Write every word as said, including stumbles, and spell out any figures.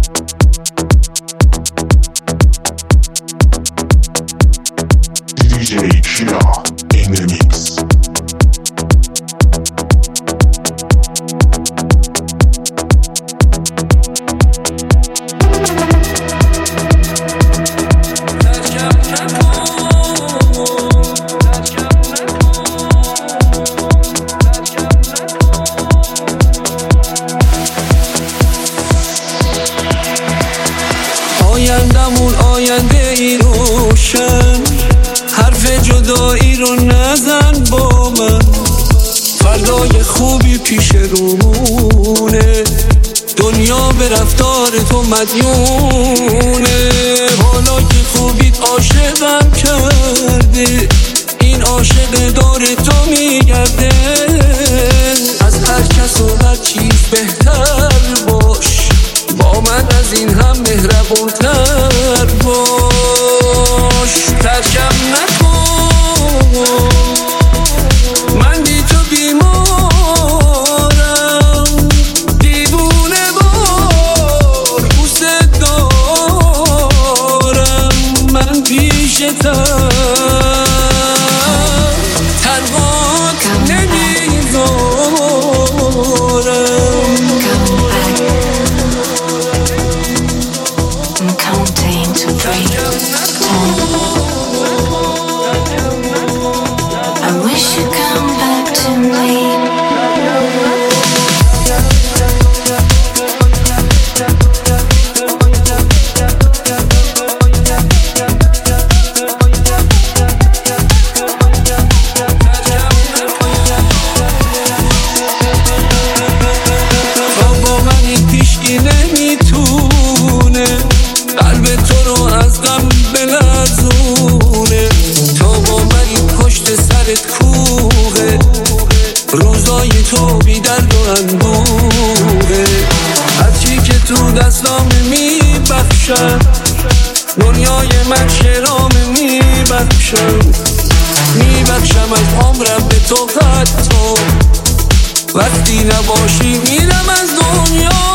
دی جی Killa in the mix. آیندمون آینده ای روشن، حرف جدایی رو نزن با من. فردای خوبی پیش رومونه، دنیا به رفتار تو مدیونه. حالا که خوبیت عاشقم کرده، این عاشق دور تو میگرده. از هر کس و هر چیز بهتر باش، با من از این هم مهربونتر باش. ترکم نکن، من بی تو بیمارم، دیوونه وار دوست دارم. من پیشتم ترهات نمیذارم. Counting to three, ten. I wish you'd come back to me. تا با من این پیشگی نمیتونه قلب تو رو از غم بلرزونه. تا با من این پشت سرت کوه، روزای تو بی درد و اندوه. هرچی که تو دستام میبخشم، دنیای من شرام میبخشم. میبخشم از عمرم به تو حتی، وقتی نباشی میرم از دنیا.